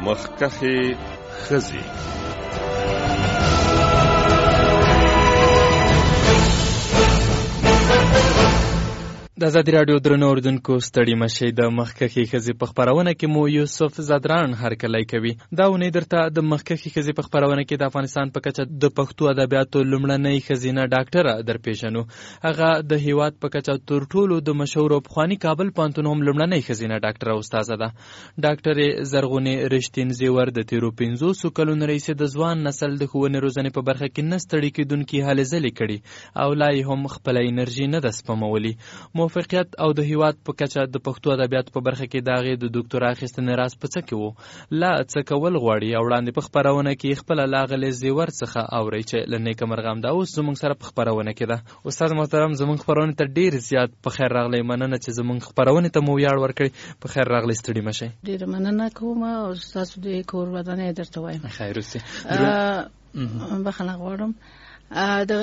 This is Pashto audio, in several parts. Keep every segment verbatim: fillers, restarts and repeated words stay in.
مخکخې ښځې. د ازادي راډیو درنو اوریدونکو ستړي مشئ. د مخکښې ښځې په خپرونه کې مو یوسف زادران هرکلی کوي. دا اونۍ درته د مخکښې ښځې په خپرونه کې د افغانستان په کچه د پښتو ادبیاتو لومړنۍ ښځینه ډاکټره درپېژنو. هغه د هیواد په کچه تر ټولو د مشهور او پخواني کابل پوهنتون هم لومړنۍ ښځینه ډاکټره استاده ده. ډاکټرې زرغونې رښتین زیور د تېرو پنځوسو کلونو راهیسې د ځوان نسل د ښوونې روزنې په برخه کې نه ستړي کېدونکي هلې ځلې کړي او لا یې هم خپله انرژي نه ده سپمولې. موفقیت او د هیواد په کچه د پښتو ادبیاتو په برخه کې د هغې د دوکتورا اخیستنې راز په څه کې و؟ لا څه کول غواړي او وړاندې په خپرونه کې خپله له اغلې زیور څخه اورئ چې له نیکه مرغه همدا اوس زموږ سره په خپرونه کې ده. استاد محترم، زموږ خپرونې ته ډېر زیات په خیر راغلی. مننه چې زموږ خپرونې ته مو ویاړ ورکړئ. په خیر راغلی، ستړي مشئ. ډېره مننه کوم او ستاسو د کور ودانۍ درته وایم. خیر اوسې. بخښنه غواړم د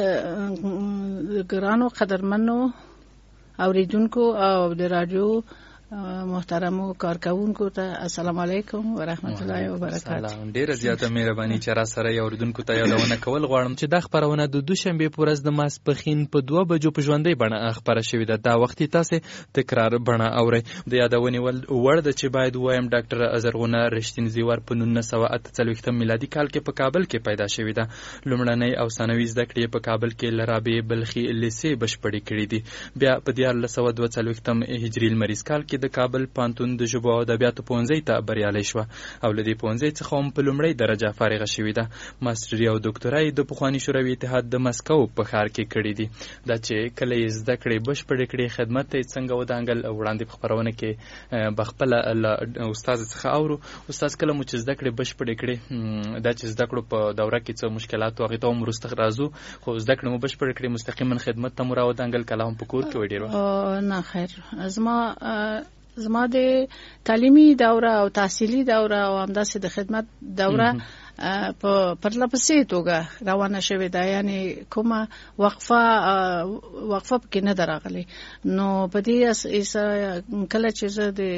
ګرانو قدرمنو اوریدونکو او د رادیو محترمو کارکونکو ته السلام علیکم و رحمت الله و برکاته. ډیره زیاته مهرباني چې را سره یو اوریدونکو ته یادونه کول غواړم چې دا خپرونه د دوشنبه په ورځ د ماسپښین په دوه بجو په ژوندۍ بڼه خپره شوې ده. دا وخت تاسو تکرار بڼه اورئ. د یادونې وړ ده چې باید وایم ډاکټر زرغونه رښتین زیور په نولس سوه اته څلوېښتم میلادي کال کې په کابل کې پیدا شوې ده. لومړنۍ او ثانوي زده کړې په کابل کې له رابعې بلخي لیسې بشپړې کړې دي. بیا په دیارلس سوه دوه څلوېښتم هجري لمریز کال کې د کابل پوهنتون د ژبو او ادبیاتو پوهنځي ته بریالۍ شوه او له دې پوهنځي څخه هم په لومړۍ درجه فارغه شوې ده. ماسټري او دوکتورا یې د پخواني شوروي اتحاد د مسکو په ښار کې کړې دي. دا چې کله یې زده کړې بشپړې کړې خدمت ته یې څنګه ودانګل وړاندې په خپرونه کې به خپله له استاد څخه اورو. استاد کله مو چې زده کړې بشپړې کړې، دا چې زده کړو په دوره کې څه مشکلات و هغې ته هم وروسته راځو، خو زده کړې مو بشپړې کړې مستقیما خدمت ته مو راودانګل، کله هم په کور کې وي ډېر وخت؟ نه خیر، زما زما د تعلیمي دوره او تحصیلي دوره او همداسې د خدمت دوره په پرله پسې توګه روانه شوې ده. یعنی کومه وقفه وقفه پکې نه ده راغلې. نو په دې کله چې زه د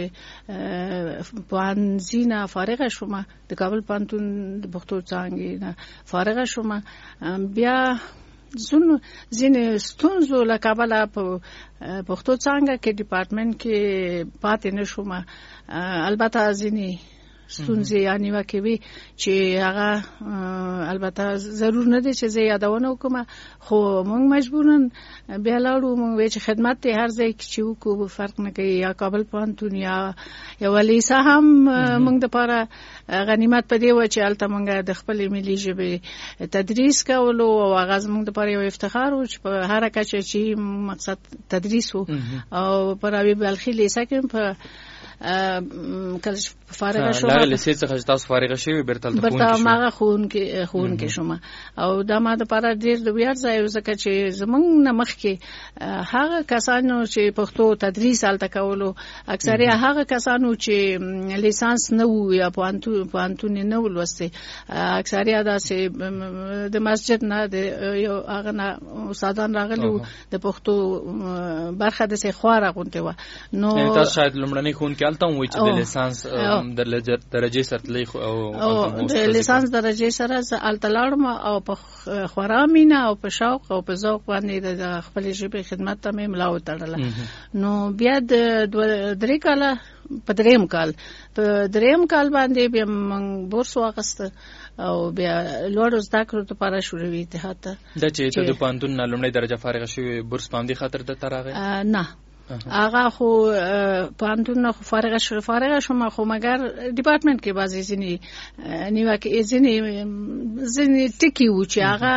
پوهنځي نه فارغه شوم، د کابل پوهنتون د پښتو څانګې نه فارغه شوم، بیا زونو ځینې ستونزو له کبله په پښتو څانګه کې ډپارټمنټ کې پاتې نه شوم. البته ځینې ستونزې یعنی وکوي چې هغه البته ضرور نه دی چې زه یادونه وکم، خو موږ مجبورن بیا لاړو. موږ وی چې خدمت ته هر ځای کې چې وکړو فرق نه کوي، یا کابل پوهنتون یا یو لیسه هم موږ د پاره غنیمت پدې و چې الته موږ د خپل ملي ژبې تدریس کولو او هغه موږ د پاره یو افتخار و چې په هر کچه چې مقصد تدریس وو. او پر اوی بلخي لیسه کې په کله فارغه شوم، لا لیسې څخه تاسو فارغه شوي برته برته ماغه خون کې خون کې شوم. او دا ما د پاره ډیر د ویاړ ځای ځکه چې زمونږ نه مخکې هغه کسانو چې پښتو تدریس الته کولو، اکثره هغه کسانو چې لیسانس نه وو یا پوهنتون پوهنتون نه ولوسته، اکثره داسې د مسجد نه د یو هغه نه استادان راغلي د پښتو برخه د څه خواره غونته و. نو تاسو شاید لمړنۍ خون کې الته وایي چې د لیسانس د درجه سره تللی او د لیسانس درجه سره الته لاړم او په خورا مینه او په شوق او په ذوق باندې د خپل ژبې خدمت ته مې ملا وتړله. نو بیا د درې کاله په دریم کال په دریم کال باندې بیا موږ بورس واغسته او بیا لوړ زده کړو لپاره شوروي اتحاد ته. دا چې ته د پوهنتون نه لومړۍ درجه فارغه شوې، بورس په همدې خاطر درته راغی؟ نه، هغه خو پوهنتون نه خو فارغه شو فارغه شوم، خو مګر ډپارټمنټ کې بعضې ځینې نیوکې ځینې ځینې ټکي وو چې هغه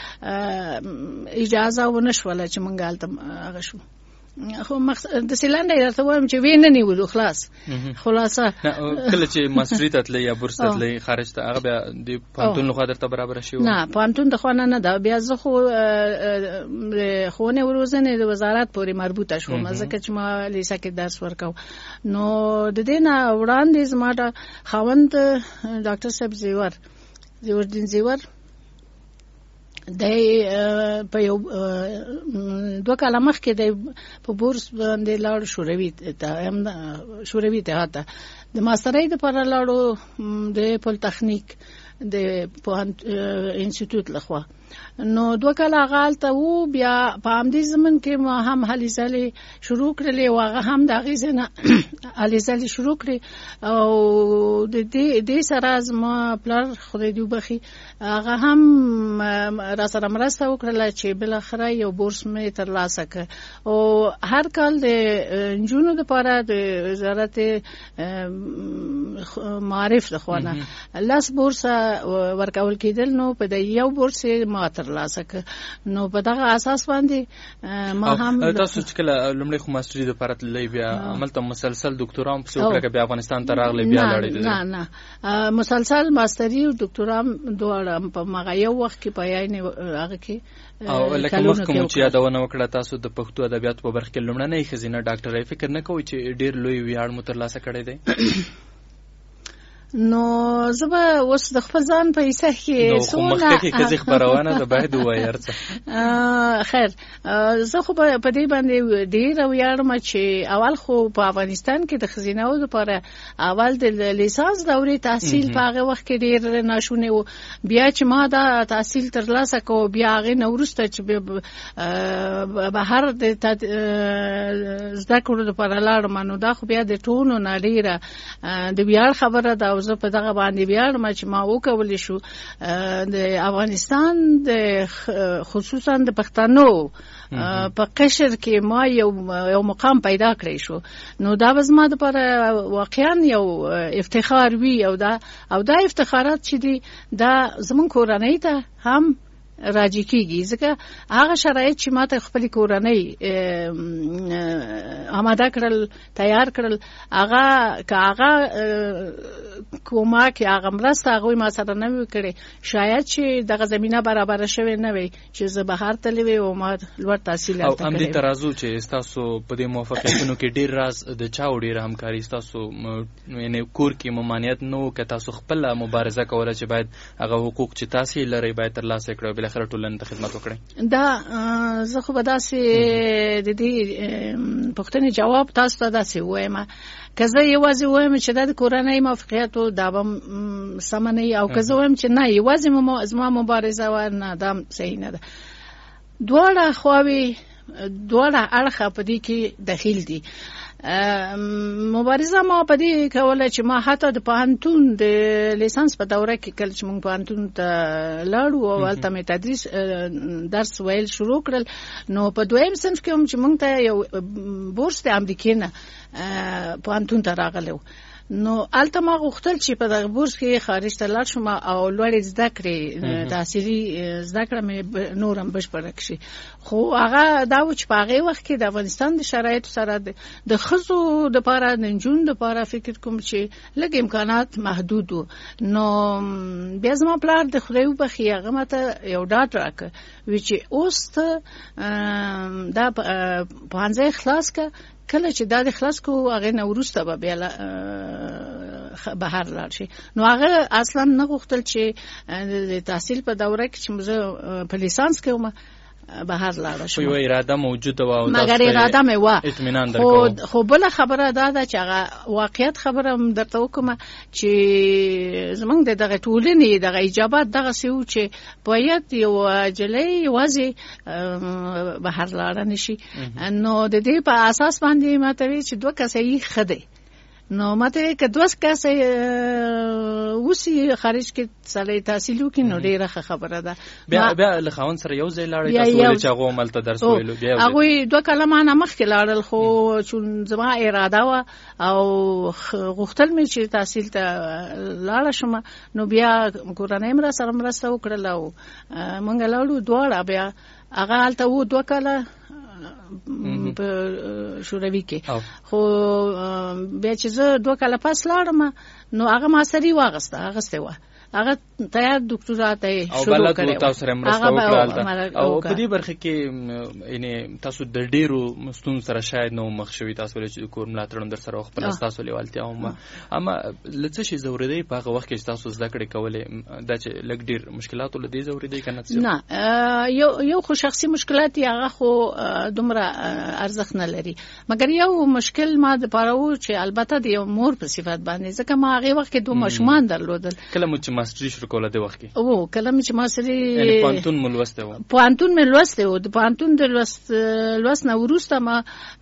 اجازه ونه شوله چې موږ هلته هغه شو. خو د سیلانډ درته وایم چې وینه نیولو خلاص خلاصه. کله چې ماستري ته تللی یا بورس ته تللی خارج ته، هغه بیا د پوهنتون لخوا درته برابره شوې؟ نه، پوهنتون د خوا نه ده. بیا زه خو ښوونې او روزنې د وزارت پورې مربوطه شوم، ځکه چې ما لیسه کې درس ورکوم. نو د دې نه وړاندې زما د خاوند ډاکټر صاحب زیور زیور دین زیور د په یو دوه کاله مخکې د په بورس باندې لاړ شوروي ته هم شوروي ته هاته د ماسترۍ لپاره لاړو د پولتخنیک د پوهنت انسټیټیوټ لخوا نو دوه کاله غالته وو بیا په همدې زمن کې ما هم هلې ځلې شروع کړلې او هغه هم د هغې ځای نه هلې ځلې شروع کړې او د دې دې سره زما پلار خدای دې وبخي هغه هم را سره مرسته وکړله چې بالاخره یو بورس مې ترلاسه کړ او هر کال د نجونو دپاره د وزارت معارف لخوا نه لس بورسه ورکول کېدل نو په د یو بورس ما ترلاسه کړ نو په دغه اساس باندې ما هم تاسو چې کله لومړی خو ماستري دپاره تللی بیا هملته مسلسل ډاکټورا هم پسې وکړه که بیا افغانستان ته راغلی بیا لاړې نه نه مسلسل ماستري او ډاکټورا دواړه په هغه یو وخت کې په یعنې هغه کې او لکه مخکې مو چې یادونه وکړه تاسو د پښتو ادبیاتو په برخه کې لومړنۍ ښځینه ډاکټرۍ فکر نه کوئ چې ډېر لوی ویاړ مو ترلاسه کړی دی نو زه به اوس د خپل ځان په حیثیت کې څونه مخکې کې ښځې خپرونه ده باید ووایي هر څه خیر زه خو په دې باندې ډېره ویاړم چې اول خو په افغانستان کې د ښځینه‌و دپاره اول د لیسانس دورې تحصیل په هغه وخت کې ډېر ناشونی و بیا چې ما دا تحصیل ترلاسه کړ بیا هغې نه وروسته چې بهر د زده کړو دپاره لاړم نو دا خو بیا د ټولو نه ډېره د ویاړ خبره ده زه په دغه باندې ویاړم چې ما وکولی شو د افغانستان د خصوصا د پښتنو په قشر کې ما یو یو مقام پیدا کړی شو نو دا به زما دپاره واقعا یو افتخار وي او دا او دا افتخارات چې دي دا زموږ کورنۍ ته هم راجع کیږي ځکه هغه شرایط چې ماته خپل کورنۍ آماده کړل تیار کړل هغه که هغه کومه کې هغه مرسته هغوی ما سره نه وي کړې شاید چې دغه زمینه برابره شوې نه وي چې زه بهر تللی وی او ما لوړ تحصیل او همدې ته راځو چې ستاسو په دې موفقیتونو کې ډېر راز د چا و ډېره همکاري ستاسو یعنې کور کې ممانعت نه و که تاسو خپله مبارزه کوله چې باید هغه حقوق چې تاسې لرئ باید ترلاسه کړئ بالاخره ټولنې ته خدمت وکړئ دا زه خو به داسې د دې پوښتنې جواب تاسو ته داسې ووایم که زه یوازې ووایم چې دا د کورنۍ موفقیتو دا به سمه نه وي او که زه ووایم چې نه یوازې زما مبارزه وه نه دا صحیح نه ده دواړه خواوې دواړه اړخه په دې کې دخیل دي مبارزه ما په دې کوله چې ما حتی د پوهنتون د لیسانس په دوره کې کله چې موږ پوهنتون ته لاړو او هلته مې تدریس درس ویل شروع کړل نو په دویم صنف کې هم چې موږ ته یو بورس د امریکې نه پوهنتون ته راغلی و نو هلته ما غوښتل چې په دغه بورس کې خارج ته لاړ شم او لوړې زده کړې تحصیلي زده کړه مې نور هم بشپړه کړي خو هغه دا و چې په هغې وخت کې د افغانستان د شرایطو سره د ښځو دپاره د نجونو دپاره فکر کوم چې لږ امکانات محدود و نو بیا زما پلار د خدای وبخي هغه ماته یو ډاډ راکړ وی چې اوس ته دا پوهنځی خلاص کړه کله چې دا د خلاص کو هغه نه وروسته به بیا بهر لاړ شي نو هغه اصلا نه غوښتل چې د تحصیل په دوره کې چې زه په لیسانس کې وم بهر لاړ شم یو اراده موجوده و او مګر اراده مې و اطمینان درکو خو بل خبره دا ده چې هغه واقعیت خبره درته وکم چې زمونږ د دغه ټولنې دغه اجابت دغه سیو چې باید یو جلې یوازې بهر لاړ نشي نو د دې په اساس باندې ماته وی چې دوه کسې خدي نو ماته که دوه کسې وسی خارج کې سړی تحصیل وکړي نو ډېره خبره ده بیا بیا له خاوند سره یو ځای لاړې تاسو ولې چې هغه عملته درس ویلو بیا هغوی دوه کاله مانه مخکې لاړل خو چون زما اراده وه او غوښتل مې چې تحصیل ته لاړه شم نو بیا کورنۍ م را سره مرسته وکړله او موږ لاړو دواړه بیا هغه هلته و دوه کاله په شوروي کې خو بیا چې زه دوه کاله پس لاړم نو هغه ماستري واغسته اغستې وه هغه تیار ډاکټرات یې او بل ته تاسو سره مرسته وکړه او په دې برخه کې یعنی تاسو د ډیرو مستون سره شاید نو مخ شوي تاسو چې کور ملاتړ در سره خپل تاسو لیوالتیا هم اما لڅ شي زوریدي په هغه وخت کې تاسو زده کړې کولې دا چې لګ ډیر مشکلات ولدي زوریدي کنه نه یو یو خو شخصي مشکلات هغه خو دومره ارزښت نه لري مګر یو مشکل ما د پاره چې البته د یو مور په صفت باندې ځکه ما هغه وخت کې دوه ماشومان درلودل کله مو چې ماستری شروع کوله د وخت کې او کله چې ماستری یعنی پانتون ملوسته و پانتون ملوسته و د پانتون د لوست لوست نه ورسته ما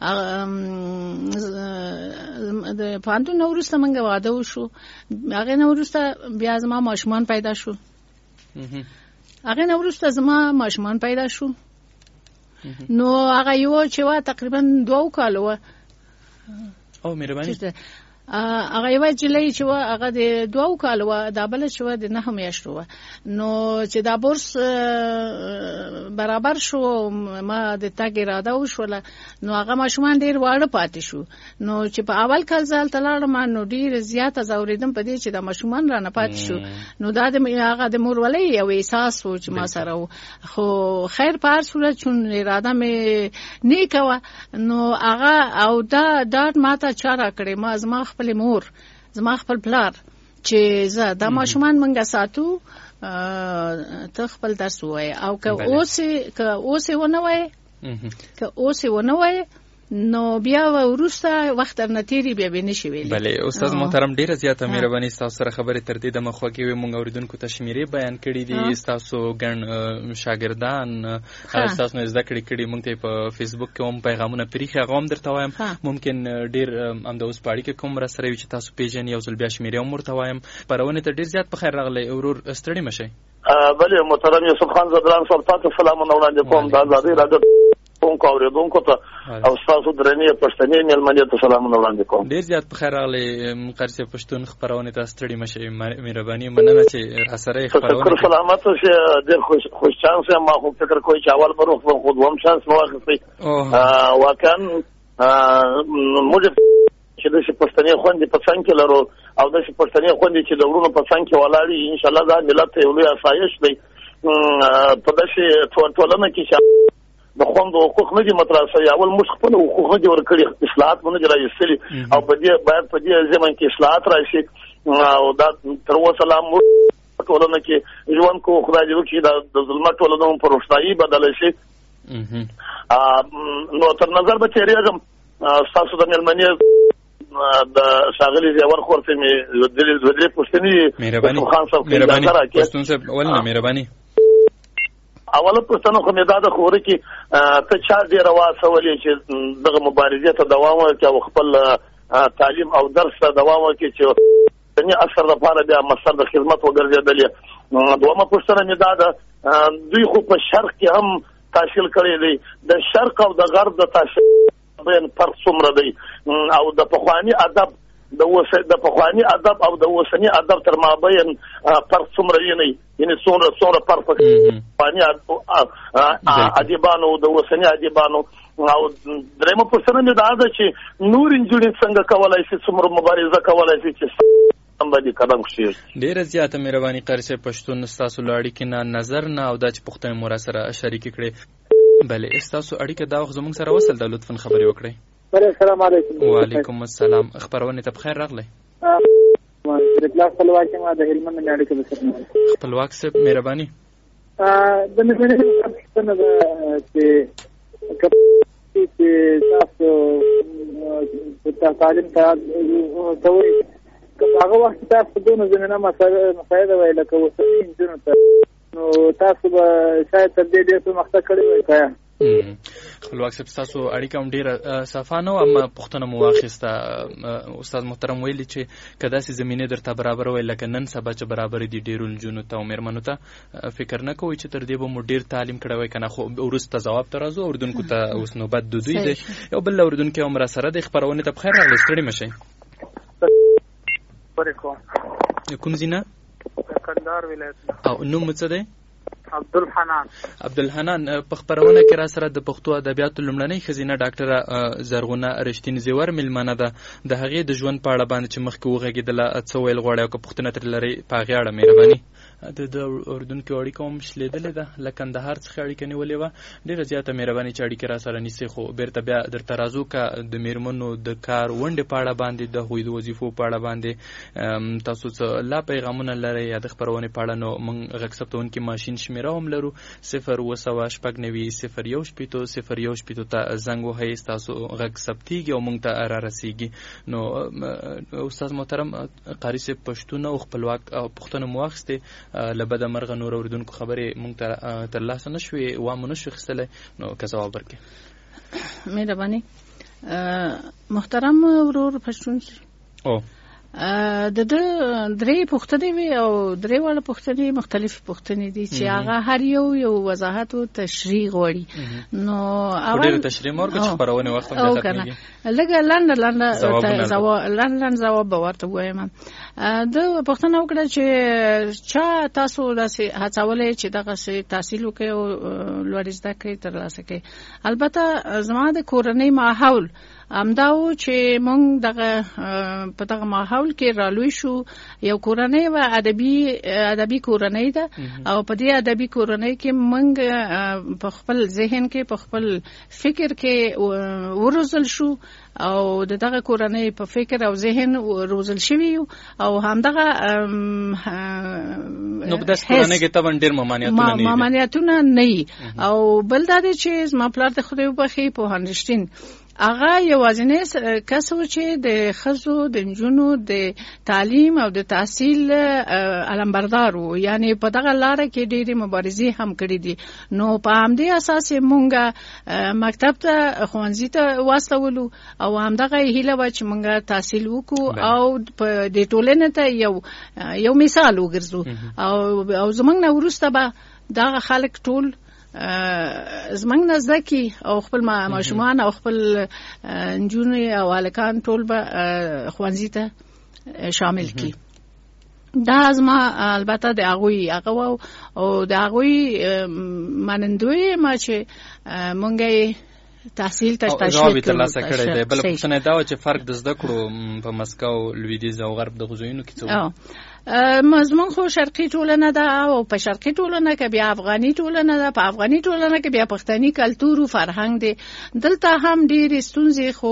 د پانتون نه ورسته منګه واده وشو هغه نه ورسته بیا زما ماشومان پیدا شو هغه نه ورسته زما ماشومان پیدا شو نو هغه یو چې وا تقریبا دوه کالو او مهرباني هغه یو جلې چې وا هغه د دوه کالو دا بل چې وا د نه میاشتو نو چې دا بورس برابر شو ما د تاګ اراده وشوله نو هغه ماشومان ډیر واړه پاتې شو نو چې په اول کال ځل تلاړم نو ډیر زیات زوریدم په دې چې د ماشومان را نه پاتې شو نو دا د هغه د مورولې یو احساس و چې ما سره خو خیر په هر صورت چون اراده مې نه کوه نو هغه او دا ډاټ ماته چاره کړې ما زما خپل مور زما خپل پلار چې زه د ماشومان منګه ساتو ته خپل درس وای او که اوس که اوس ونه وای که اوس ونه وای نو بیا ورسته وخت نه تیری بیا به نشي ویل. بله استاد محترم ډیره زیاته مهرباني تاسو سره خبرې تر دې د مخوږي و مونږ اوریدونکو ته شمیرې بیان کړې دي تاسو ګڼ شاګردان تاسو نه زده کړې کړي مونږ ته په فیسبوک کې هم پیغامونه پریخي غوم درته وایم ممکن ډیر هم د اوس پاړی کې کوم را سره وي چې تاسو پیژنې یو ځل بیا شمیرې هم ورته وایم پرونه ته ډیر زیات په خیر راغلی اورور ستړي مشه. بله محترم یوسف خان زدران صاحب تاسو سلامونه وړاندې کوم د آزادۍ راډیو کوم اوریدونکو ته او تاسو درنې پښتنې ملمنې ته سلامونه وړاندې کوم. ډیر زیات په خیر راغلی قرص پښتون خبرونه ته ستړي مشه مهرباني مننه چې سره خبرونه شکر سلامت شه ډیر خوش خوش چانس ما خو فکر کوی چې اول برو خو دوم چانس نو واخلي واقعا موږ چې د پښتنې خوندې په څنګه کې لرو او د پښتنې خوندې چې د ورونو په څنګه کې ولاړی ان شاء الله دا ملت ته یو لوی اسایش دی په داسې ټولنه کې چې د خوندو حقوق نه دي مطرح شوي اول موږ خپل حقوق نه دي ورکړي اصلاحات مونږ نه راځي او په دې باید په دې ځمن کې اصلاحات راشي او دا تر اوسه لا موږ ټولنه کې ژوند کو خدای دې وکړي د ظلمت ټولنه په روښنايي بدل شي. نو تر نظر به تیریږم تاسو د ملمنې د شاغلي زیور خورته می د دې پښتني مهرباني مهرباني پښتون صاحب ولنه مهرباني اوله پښتنو خو مې دا د خوري کې ته چا دې رواسولې چې دغه مبارزې ته دوام ورکړي او خپل تعلیم او درس ته دوام ورکړي چې دني اثر لپاره بیا مصدر د خدمت وګرځیدل. دومره پښتنه مې دا د دوی خو په شرق کې هم تحصیل کړی دی د شرق او د غرب د تحصیل بین فرق څومره دی او د پخوانی ادب د وس د پخوانی ادب او د اوسنی ادب تر مابین فرق څومره یې یعنی څومره څومره فرق پخوانی ادیبانو د اوسنی ادیبانو او درېمه پوښتنه مې دا ده چې نور انجنیر څنګه کولای شي څومره مبارزه کولای شي چې باندې قدم شي. ډیره زیاته مهرباني قرص پښتون تاسو لاړی کې نه نظر نه او د پښتون مور سره شریک کړي. بله تاسو اړیکه دا وخت زموږ سره وصل د لطفا خبرې وکړئ. السلام علیکم. وعلیکم السلام خبرونه ته بخیر راغلی. خپلواک خپلواک ما د هلمند نه اړیکه وسره خپلواک صاحب مهرباني د مې څنګه چې چې تاسو په تعلیم ته دوی هغه وخت تاسو دونه زمينه مسایل ویل کوو چې نو تاسو به شاید تر دې ډېر مخته کړی وای کایا خپلواک صاحب تاسو اړیکه هم ډیره صفانه او اما پښتنه مواخسته استاد محترم ویلي چې کدا سي زمينه درته برابر وای لکه نن سبا چې برابر دي ډیرو جنونو ته عمرمنو ته فکر نه کوي چې تر دې به مو ډیر تعلیم کړی وای کنه خو ورسته جواب ترازو اردوونکو ته اوس نوبت د دوی دی یو بل اردوونکو عمر سره د خبرونه ته بخیر راغلی ستړي مشي. وعلیکم کوم زینا کندهار ولایت او نوم څه دی؟ عبدالحنان عبدالحنان په خبرونه کې را سره د پښتو ادبیاتو لومړنۍ ښځینه ډاکټره زرغونه رښتین زیور میلمنه ده. د هغې د ژوند په اړه باندې چې مخکې وغږېدله څه ویل غواړئ او که پوښتنه ترې لرئ په هغې اړه مهرباني. د اردوونکو اړیکه هم شلېدلې ده، له کندهار څخه اړیکه نیولې وه. ډېره زیاته مهرباني چې اړیکې را سره نیسئ، خو بېرته بیا درته راځو که د مېرمنو د کار ونډې په اړه باندې، د هغوی د وظیفو په اړه باندې تاسو څه لا پیغامونه لرئ یا د خپرونې په اړه، نو موږ غږ ثبتوونکي ماشین شمېره هم لرو، صفر اووه سوه شپږ نوي صفر یو شپېتو صفر یو شپېتو ته زنګ وهئ، ستاسو غږ ثبتېږي او موږ ته را رسېږي. نو استاد محترم قاري صاحب، پښتون او خپلواک پوښتنه مو واخیستې، له بده مرغه نور اورېدونکو خبرې موږ ته ترلاسه نه شوې، وام نه شو اخیستلی، نو که ځواب ورکړې. مهرباني. محترم ورور پښتون او د ده درې پوښتنې وي او درې واړه پوښتنې مختلفې پوښتنې دي چې هغه هر یو یو وضاحت او تشریح غواړي. نو اول ډېر تشریح مو ورکړه چې خپرونې وخت هم زیات کېږي، لږه لنډه لنډه لنډ لنډ ځواب به ورته ووایم. ده پوښتنه وکړه چې چا تاسو داسې هڅولی چې دغسې تحصیل وکړئ او لوړې زده کړې ترلاسه کړئ؟ البته زما د کورنۍ ماحول همدا و چې موږ دغه په دغه ماحول کې رالوی شو. یو کورنۍ و ادبي ادبي کورنۍ ده او په دې ادبي کورنۍ کې موږ په خپل ذهن کې په خپل فکر کې وروزل شو او دغه کورنۍ په فکر او ذهن روزل شوی او همدغه نو په داسې کورنۍ کې طبعا ډېر ممانعتونه نه ممانعتونه نه او بل دا دی چې زما پلار د خدای وبخښي پوهاند رښتین هغه یوازینی کس و چې د ښځو د نجونو د تعلیم او د تحصیل علمبردار و، یعنی په دغه لاره کې ډېرې مبارزې هم کړې دي. نو په همدې اساس مونږ مکتب ته ښوونځي ته واستولو او همدغه هیله وه چې مونږ تحصیل وکړو او په دې ټولنې ته یو یو مثال وګرځو او او زموږ نه وروسته به دغه خلک ټول زمنګ نزده کی او خپل ماشومان او خپل نجونې او هلکان ټول به ښوونځي ته شامل کی. دا زما البته د هغوی هغه او د هغوی منندوی ما چې مونږ تحصیل ته تشویق ترلاسه کړی دی. بله پوښتنه دا وه چې فرق د زده کړو په مسکو، لویدیځ او غرب دغو ځایونو کې څه و؟ مضمون خو شرقي ټولنه ده او په شرقي ټولنه کې بیا افغاني ټولنه ده، په افغاني ټولنه کې بیا پښتني کلتور او فرهنګ دی. دلته هم ډېرې ستونزې خو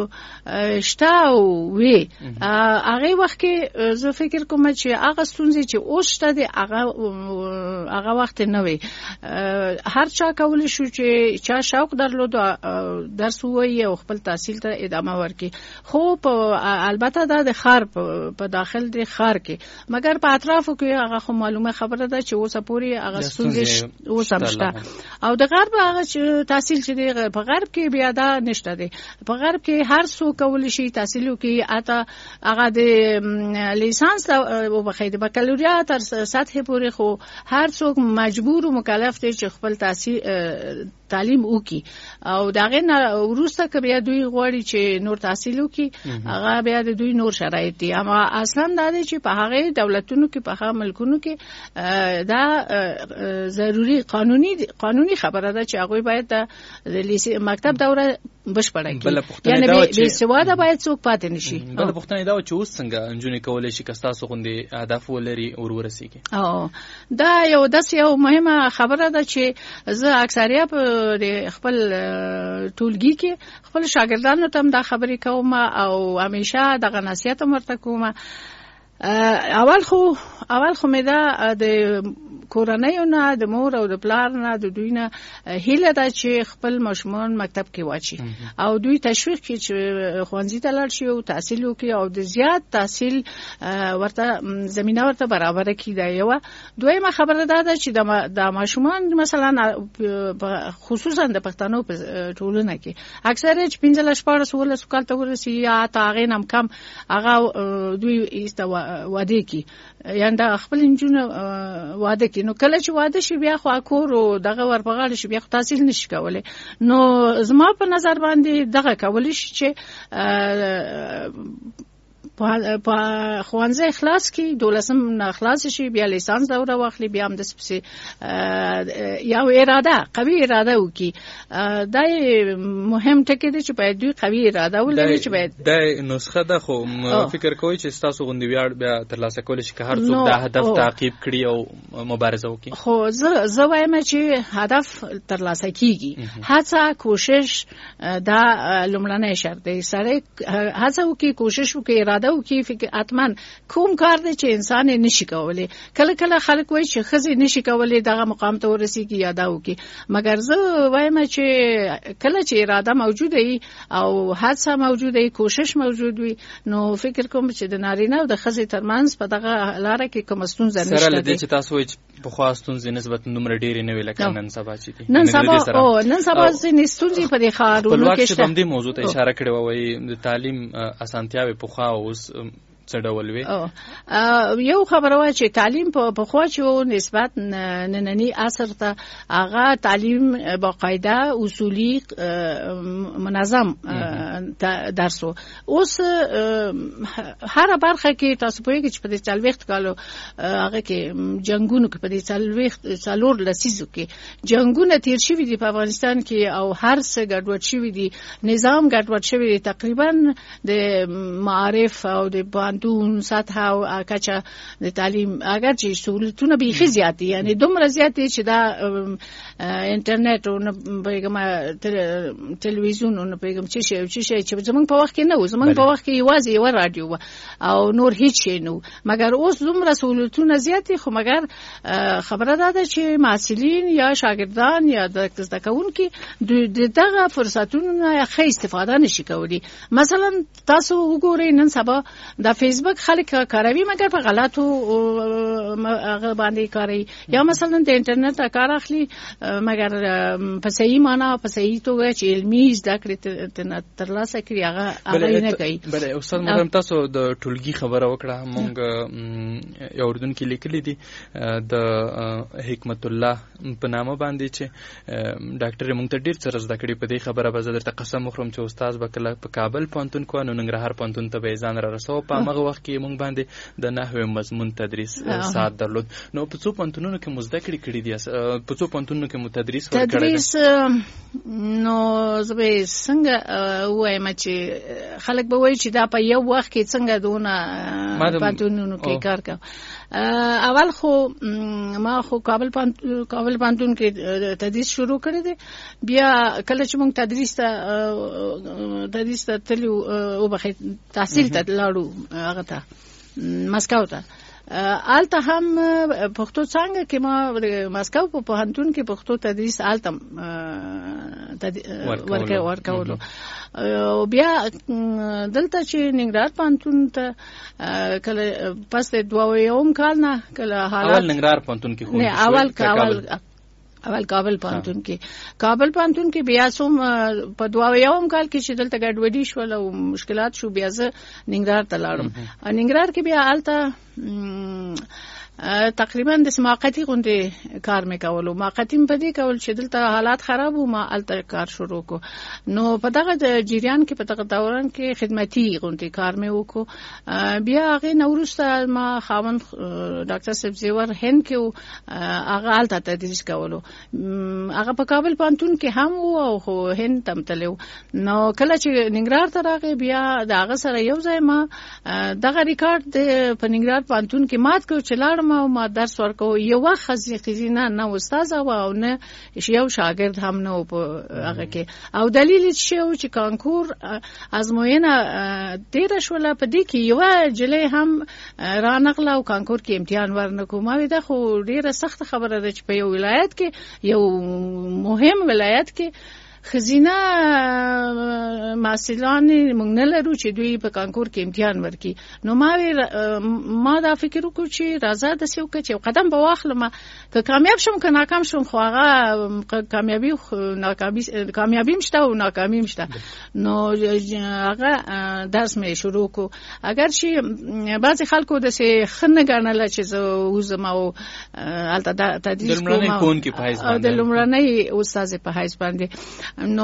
شته او وي. هغې وخت کې زه فکر کوم چې هغه ستونزې چې اوس شته دي هغه هغه وخت نه وي. هر چا کولی شو چې چا شوق درلود درس ووایي او خپل تحصیل ته ادامه ورکړي، خو په البته دا د ښار په داخل د ښار کې، مګر په اطرافو کې هغه خو معلومه خبره ده چې اوسه پورې هغه ستونزې اوس هم شته. او د غرب هغه تحصیل چې دی په غرب کې بیا دا نشته دی. په غرب کې هر څوک کولی شي تحصیل وکړي، حتی هغه د لیسانس وبخښئ د بکالوریا تر سطحې پورې خو هر څوک مجبور او مکلف دی چې خپل تحصیل تعلیم وکړي. او د هغې نه وروسته که بیا دوی غواړي چې نور تحصیل وکړي هغه بیا د دوی نور شرایط دي. اما اصلا دا دی چې په هغې دولتونو کې په هغه ملکونو کې دا ضروري قانوني قانوني خبره ده چې هغوی باید د مکتب دوره بشپړه کړي، یعنی بې سواده باید څوک پاتې نشي. بله پوښتنه دا وه چې اوس څنګه نجونې کولی شي که ستاسو غوندې اهداف ولري ور ورسېږي؟ دا یو داسې یو مهمه خبره ده چې زه اکثریه په خپل ټولګي کې خپل شاګردانو ته هم دا خبرې کوم او همیشه دغه نصیحت هم ورته کوم. اول خو اول خو مې دا د کورنیو نه د مور او د پلار نه د دوی نه هیله ده چې خپل ماشومان مکتب کې واچي او دوی تشویق کړي چې ښوونځي ته لاړ شي او تحصیل وکړي او د زیات تحصیل ورته زمینه ورته برابره کړي. دا یوه. دویمه خبره دا ده چې د ماشومان مثلا خصوصا د پښتنو په ټولنه کې اکثره چې پنځلس شپاړس اوولس کال ته ورسي یا حتی هغې نه هم کم هغه دوی ایسته واده کړي، یعنې د خپل نجونو واده کړي. نو کله چې واده شي بیا خو کور او دغه ور په غاړه شي بیا خو تحصیل نشي کولی. نو زما په نظر باندې دغه کولی شي چې په ښوونځي خلاص کی دولسم نه خلاص شي بیا لیسانس دوره واخلي بیا هم د سپسي یو اراده قوي اراده وکي دا مهم ټکی دی چې باید دوی قوي اراده ولري چې باید د نسخه ده خو فکر کوي چې تاسو غوندي ویاړ بیا ترلاسه کول شي که هر څوک دا هدف تعقیب کړي او مبارزه وکړي. خو زه زه وایم چې هدف ترلاسه کیږي هڅه کوشش دا لومړنی شرط دی سره هڅه وکي کوشش وکي اراده وکي فکر اتمن کوم کار دی چې انسان نشي کولای کله کله خلک وایي چې خزي نشي کولای دغه مقام ته ورسیږي یا دا وکي مګر زه وایم چې کله چې اراده موجوده وي او هڅه موجوده وي کوشش موجود وي نو فکر کوم چې د نارینه او د خزي ترمنځ په دغه لاره کې کوم ستونزه نشته. سره لدې چې تاسو وایي په خوا ستونزې نسبت نمره ډېرې نه وي لکه نن سبا چې دي نن سبا او نن سبا ځینې ستونزې په دې ښارونو کې شته. په دې موضوع ته اشاره کړې وه وایي د تعلیم اسانتیاوې په خوا اوس څه ډول وي؟ یو خبره وه چې تعلیم په پخوا چې نسبت ننني عصر ته هغه تعلیم باقاعده اصولي منظم درس و اوس هر برخه کې تاسو پوهیږئ چې په دې څلوېښت کالو هغه کې جنګونو کې په دې څلوېښت څلور لسیزو کې جنګونه تیر شوي دي په افغانستان کې او هر څه ګډوډ شوي دي نظام ګډوډ شوی دی تقریبا د معارف او د دون سطح او کچه د تعلیم اگر چې سہولتونه بیخي زیات دي یعنی دومره زیات دي چې دا انټرنیټ او پیغام ټلویزیون او پیغام چې شي چې زمونږ په وخت کې نه و زمونږ په وخت کې یوازې یو رادیو او نور هیڅ شي نه مګر اوس دومره سہولتونه زیات دي خو مګر خبره ده چې محصلین یا شاګردان یا د زده کوونکي د دغه فرصتونو ښه استفاده نشي کولی. مثلا تاسو وګورئ نن سبا د فیسبوک خلک کاروي مګر په غلطو هغه باندې کاروي یا مثلا د انټرنیټ کار اخلي مګر په صحیح معنا په صحیح توګه چې علمي زده کړې ترلاسه کړي هغه هغه نه کوي. بله استاد محترم تاسو د ټولګي خبره وکړه مونږ یو اردن کې لیکلي دي د حکمت الله په نامه باندې چې ډاکټر مونږ ته ډېر څه زده کړي په دې خبره به زه درته قسم وخورم چې استاد به کله په کابل پوهنتون کو نو ننګرهار پوهنتون ته به ځان را رسو په هغه وخت کې مونږ باندې د نحوې مضمون تدریس ساعت درلود. نو په څو پوهنتونونو کې مو زده کړې کړي دي په څو پوهنتونونو کې مو تدریس ورکړی تدریس نو زه به څنګه ووایم چې خلک به وایي چې دا په یو وخت کې څنګه دونه پوهنتونونو کې کار کوم. اول خو ما خو کابل کابل پوهنتون کې تدریس شروع کړی دی بیا کله چې موږ تدریس ته تدریس ته تلو او بخې تحصیل ته لاړو هغه ته مسکو ته آلته هم پښتو څنګه کې ما مسکو په پوهنتون کې پښتو تدریس آلته ورکه ورکولو او بیا دلته چې ننګرهار پوهنتون ته کله پس د دویم کال نه کله حالات اول ننګرهار پوهنتون کې خو نه اول اول اول کابل پوهنتون کې کابل پوهنتون کې بیا سوم په دویم کال کې چې دلته ګډوډي شول او مشکلات شو بیا زه ننګرهار ته لاړم. ننګرهار کې بیا هلته تقریبا د موقتی غونډې کار مې کولو موقتی په دې کول چې دلته حالات خراب وو ما هلته کار شروع کو نو په دغه جریان کې په دغه دوران کې خدمتي غونډې کار مې وکړو. بیا هغه نوروسته ما خاوند ډاکټر صاحب زیور هند کې هغه هلته تدریس کولو هغه په کابل پوهنتون کې هم وو او خو هند تم تلو نو کله چې ننګرهار ته راغی بیا د هغه سره یو ځای ما دغه ریکارډ په ننګرهار پوهنتون کې مات کړ چې لاړم ما ما درس ورکو یو وخت خزي خزینه نه استاد او نه یو شاګرد هم نه په هغه کې او دلیل چې او چې کانکور ازموینه تیر شوله په دې کې یو جلې هم رانغله او کانکور کې امتحان ورنکو ما وی دا خو ډیره سخت خبره ده چې په یو ولایت کې یو مهم ولایت کې خزینه محصلان موږ نه لرو چې دوی په کانکور کې امتحان ورکړي نو ما ما دا فکر وکړ چې راځه د څه وکړم چې قدم به واخلم که کامیاب شم که ناکام شم خو هغه کامیابی ناکامی کامیابی مشته او ناکامی مشته نو هغه درس مې شروع کو اگر چې بعضی خلکو د څه خنه ګڼل چې زه وزم او البته تدریس کوم د لومړنۍ استاد په حیث باندې نو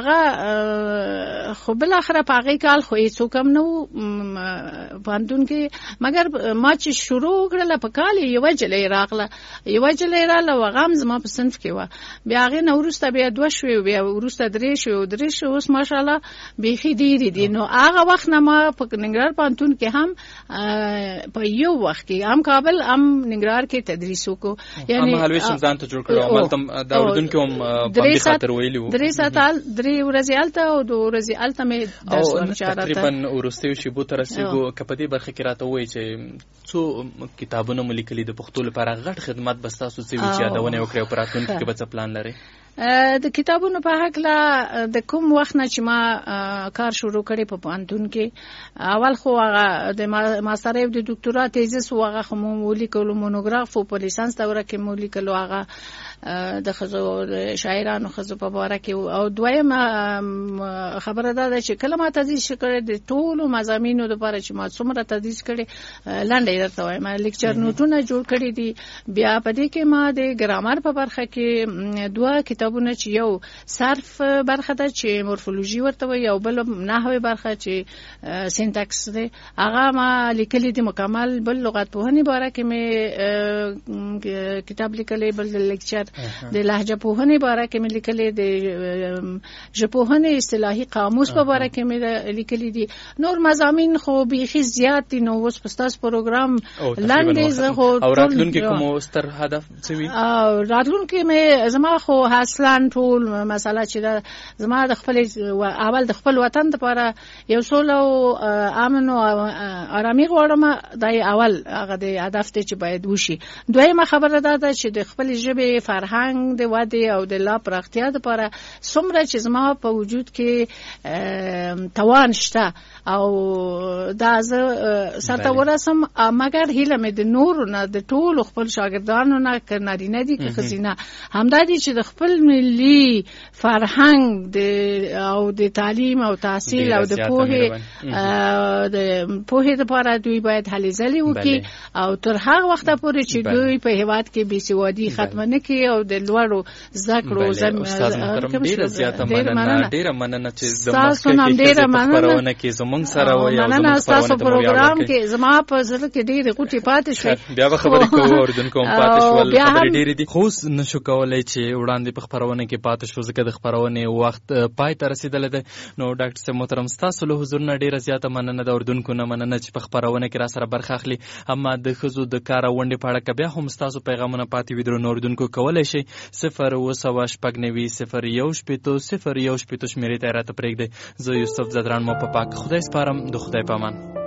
هغه خو بل اخره په هغه کال خو هیڅ کم نو باندون کې مګر ما چې شروع کړل په کال یو جلې راغله یو جلې رااله وغام زما په صنف کې و بیا هغه نو ورسته بیا دوه شوي بیا ورسته درې شوي درې شوي اوس ماشاءالله بیخي ډېرې دي. نو هغه وخت نه ما په ننګرهار پوهنتون کې هم په یو وخت کې هم کابل هم ننګرهار کې تدریس وکړو. یعنی هم حلوي ځان ته جوړ کړو ملتم دا اردن کې هم په دې خاطر ویلو درې ساعت درې ورځې الته او دوه ورځې الته مې درس ورچاره تقریبا ورستیو شی بو تر رسیدو کپدی برخه کې راته وای چې څو کتابونه ملي د پښتو لپاره غټ خدمت بس تاسو څه وی چې یادونه وکړو پر راتلونکي کې به څه پلان لري؟ د کتابونو په هکله د کوم وخت نه چې ما کار شروع کړی په پوهنتون کې اول خو هغه د ماستر د دکتورا تیزس هغه خو مو ولیکلو مونوګراف په لیسانس دوره کې مو لیکلو هغه د خزو شاعرانو خزو په باره کې او دویم خبره ده چې کله ما تدریس کړی د ټولو مضامینو لپاره چې ما څومره تدریس کړی لنډه درته وایم لیکچر نوټونه جوړ کړی دي. بیا په دې کې ما د ګرامر په برخه کې دوه کتابونه چې یو صرف برخه ده چې مورفولوژي ورته وي او بل نحوي برخه چې سینټکس ده هغه ما لیکلي دي مکمل. بل لغت پوهنې باره کې مې کتاب لیکلی بل لیکچر د لهجه پوهنې باره کې مې لیکلي د ژبپوهنې اصطلاحي قاموس په باره کې مې لیکلي دي. نور مضامین خو بیخي زیات دي نو اوس په تاسو پروګرام لاندې زه خو او راتلونکي کوم ستر هدف څه وي؟ او راتلونکي مې زما خو اصلا ټول مسله چې زما د خپل اول د خپل وطن لپاره یو سوله او امن او آرامي غواړم دا اول هغه د هدف ته چې باید وشي. دویمه خبره ده چې د خپل ژبې فرهنګ د ودې او د لا پراختیا لپاره څومره چې زما په وجود کې توان شته او دا زه سرته ورسم مګر هیله مې د نور نه د ټولو خپل شاګردانو نه که نارینه دي که ښځینه همدا دي چې د خپل ملي فرهنګ او د تعلیم او تحصیل او د پوهې د پوهې لپاره دوی باید هلې ځلې وکړي او تر هغه وخته پورې چې دوی په هېواد کې بېسوادي ختمه نه کړي او د لوړو زده کړو ډېره زیاته مننه ډېره مننه چې زموږ په خپرونه کې زموږ سره وایي او مننه ستاسو پروګرام کې زما په زړه کې ډېرې غوټې پاتې شوې. بیا به خبرې کوو اردوونکو هم پاتې شول خبرې ډېرې دي خو نشو کولی چې وړاندې په خپرونه کې پاتې شو ځکه د خپرونې وخت پای ته رسېدلی دی. نو ډاکټر صاحب محترم ستاسو له حضور نه ډېره زیاته مننه د اردوونکو نه مننه چې په خپرونه کې را سره برخه اخلي. اما د ښځو د کار او ونډې په اړه که بیا هم ستاسو پیغامونه پاتې وي درنو اردوونکو کولی شئ صفر اوه سوه شپږ نوي صفر یو شپېتو صفر یو شپېتو شمېرې ته یې راته پرېږدئ. زه یوسف ځدران مو په پاک خدای سپارم. د خدای په امان.